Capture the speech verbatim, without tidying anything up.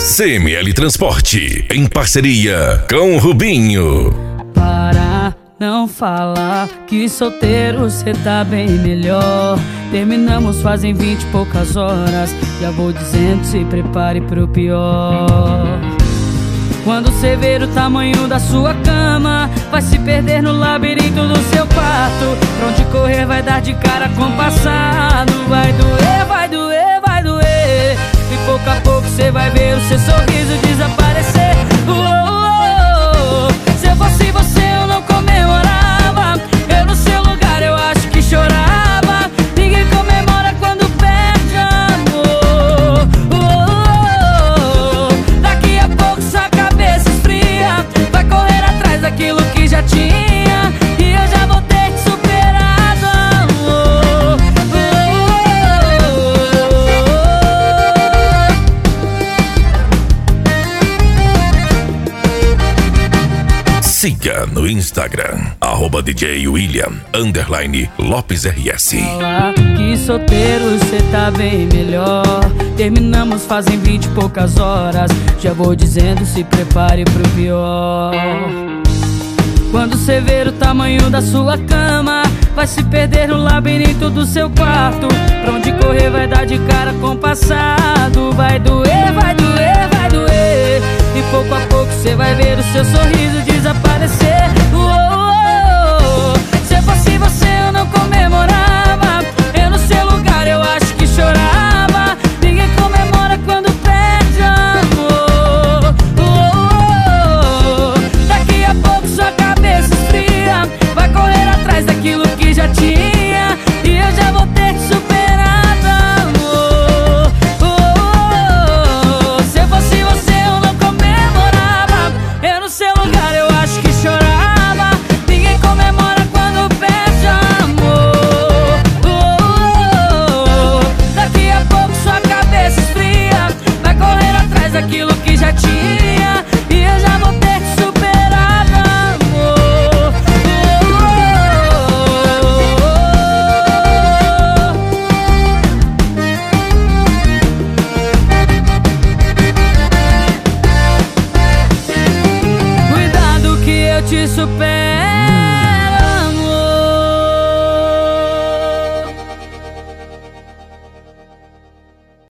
C M L Transporte, em parceria com Rubinho. Para não falar que solteiro cê tá bem melhor. Terminamos fazem vinte e poucas horas. Já vou dizendo, se prepare pro pior. Quando cê ver o tamanho da sua cama, vai se perder no labirinto do seu quarto. Pra onde correr vai dar de cara com o passado. Vai doer, vai doer, vai doer. E pouco a pouco cê vai ver o seu sorriso desaparecer. Oh, oh, oh. Se eu fosse você eu não comemorava. Eu no seu lugar eu acho que chorava. Ninguém comemora quando perde amor. Oh, oh, oh. Daqui a pouco sua cabeça esfria. Vai correr atrás daquilo que já tinha. E eu já vou ter te superado. Oh, oh, oh. Siga no Instagram, arroba D J William, underline Lopes R S. Falar que solteiro cê tá bem melhor. Terminamos fazem vinte e poucas horas. Já vou dizendo, se prepare pro pior. Quando cê ver o tamanho da sua cama, vai se perder no labirinto do seu quarto. Pra onde correr vai dar de cara com o passado. Vai doer, vai doer, vai doer. E pouco a pouco cê vai ver o seu sorriso desaparecer.